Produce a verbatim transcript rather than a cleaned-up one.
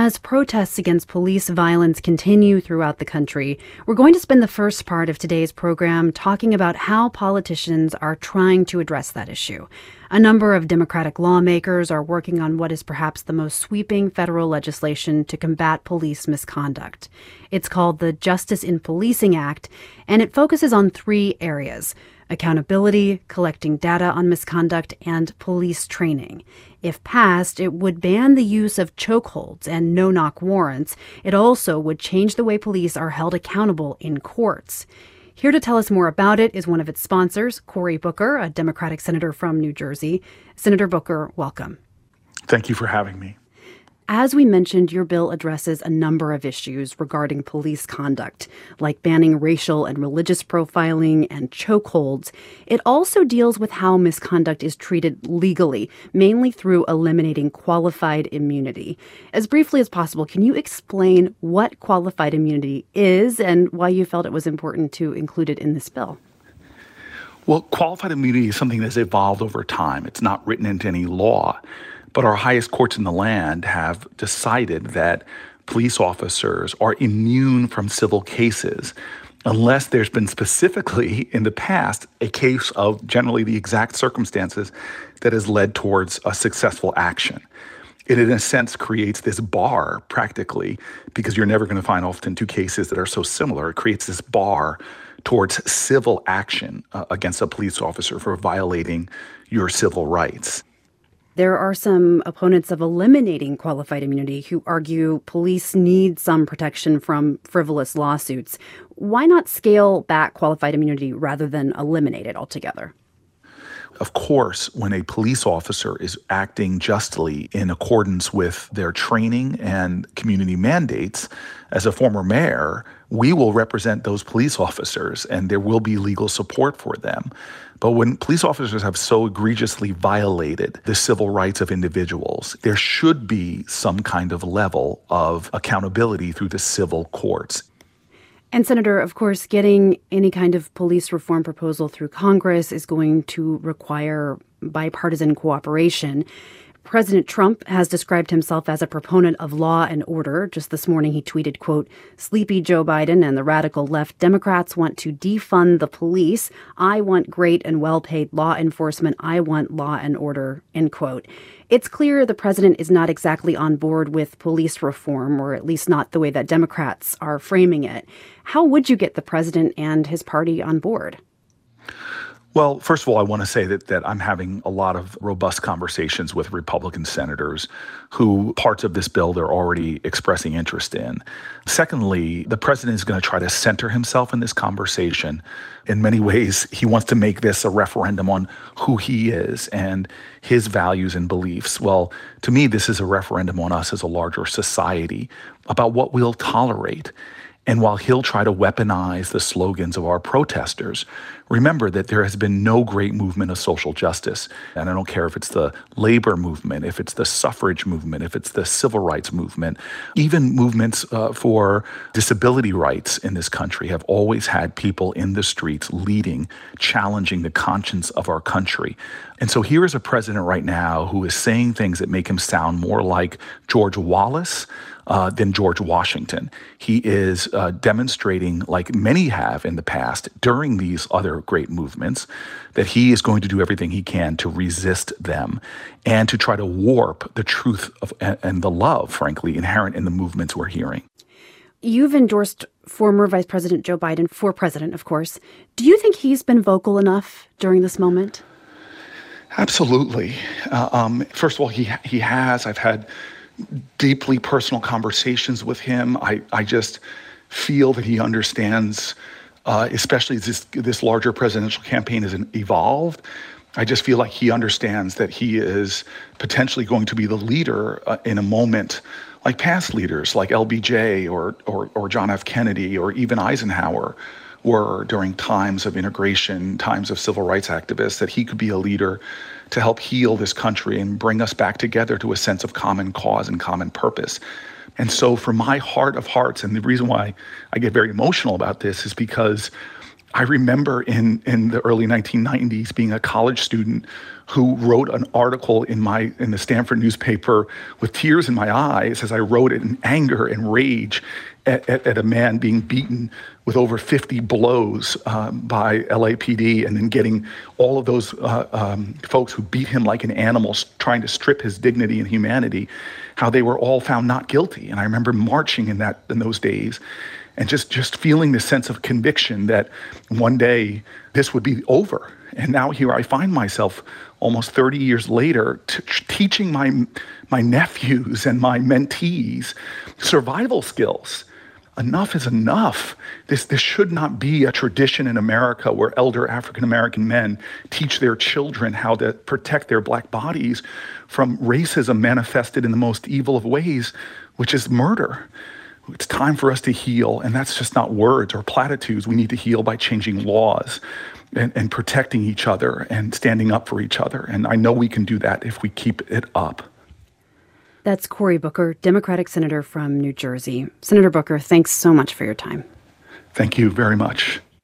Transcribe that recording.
As protests against police violence continue throughout the country, we're going to spend the first part of today's program talking about how politicians are trying to address that issue. A number of Democratic lawmakers are working on what is perhaps the most sweeping federal legislation to combat police misconduct. It's called the Justice in Policing Act, and it focuses on three areas: accountability, collecting data on misconduct, and police training. If passed, it would ban the use of chokeholds and no-knock warrants. It also would change the way police are held accountable in courts. Here to tell us more about it is one of its sponsors, Cory Booker, a Democratic senator from New Jersey. Senator Booker, welcome. Thank you for having me. As we mentioned, your bill addresses a number of issues regarding police conduct, like banning racial and religious profiling and chokeholds. It also deals with how misconduct is treated legally, mainly through eliminating qualified immunity. As briefly as possible, can you explain what qualified immunity is and why you felt it was important to include it in this bill? Well, qualified immunity is something that's evolved over time. It's not written into any law. But our highest courts in the land have decided that police officers are immune from civil cases unless there's been specifically in the past a case of generally the exact circumstances that has led towards a successful action. It, in a sense, creates this bar practically, because you're never going to find often two cases that are so similar. It creates this bar towards civil action uh, against a police officer for violating your civil rights. There are some opponents of eliminating qualified immunity who argue police need some protection from frivolous lawsuits. Why not scale back qualified immunity rather than eliminate it altogether? Of course, when a police officer is acting justly in accordance with their training and community mandates, as a former mayor, we will represent those police officers and there will be legal support for them. But when police officers have so egregiously violated the civil rights of individuals, there should be some kind of level of accountability through the civil courts. And Senator, of course, getting any kind of police reform proposal through Congress is going to require bipartisan cooperation. President Trump has described himself as a proponent of law and order. Just this morning, he tweeted, quote, "Sleepy Joe Biden and the radical left Democrats want to defund the police. I want great and well-paid law enforcement. I want law and order," end quote. It's clear the president is not exactly on board with police reform, or at least not the way that Democrats are framing it. How would you get the president and his party on board? Well, first of all, I want to say that that I'm having a lot of robust conversations with Republican senators who parts of this bill they're already expressing interest in. Secondly, the president is going to try to center himself in this conversation. In many ways, he wants to make this a referendum on who he is and his values and beliefs. Well, to me, this is a referendum on us as a larger society about what we'll tolerate. And while he'll try to weaponize the slogans of our protesters, remember that there has been no great movement of social justice. And I don't care if it's the labor movement, if it's the suffrage movement, if it's the civil rights movement, even movements uh, for disability rights in this country have always had people in the streets leading, challenging the conscience of our country. And so here is a president right now who is saying things that make him sound more like George Wallace Uh, than George Washington. He is uh, demonstrating, like many have in the past during these other great movements, that he is going to do everything he can to resist them and to try to warp the truth of, and, and the love, frankly, inherent in the movements we're hearing. You've endorsed former Vice President Joe Biden for president, of course. Do you think he's been vocal enough during this moment? Absolutely. Uh, um, first of all, he he has. I've had deeply personal conversations with him. I, I just feel that he understands, uh, especially as this, this larger presidential campaign has evolved, I just feel like he understands that he is potentially going to be the leader uh, in a moment like past leaders like L B J or, or, or John F. Kennedy or even Eisenhower were during times of integration, times of civil rights activists, that he could be a leader to help heal this country and bring us back together to a sense of common cause and common purpose. And so from my heart of hearts, and the reason why I get very emotional about this is because I remember in, in the early nineteen nineties being a college student who wrote an article in my in the Stanford newspaper with tears in my eyes as I wrote it in anger and rage at, at, at a man being beaten with over fifty blows um, by L A P D, and then getting all of those uh, um, folks who beat him like an animal, trying to strip his dignity and humanity, how they were all found not guilty. And I remember marching in that in those days. And just, just feeling this sense of conviction that one day this would be over. And now here I find myself almost thirty years later t- teaching my, my nephews and my mentees survival skills. Enough is enough. This, this should not be a tradition in America where elder African-American men teach their children how to protect their Black bodies from racism manifested in the most evil of ways, which is murder. It's time for us to heal, and that's just not words or platitudes. We need to heal by changing laws and, and protecting each other and standing up for each other. And I know we can do that if we keep it up. That's Cory Booker, Democratic Senator from New Jersey. Senator Booker, thanks so much for your time. Thank you very much.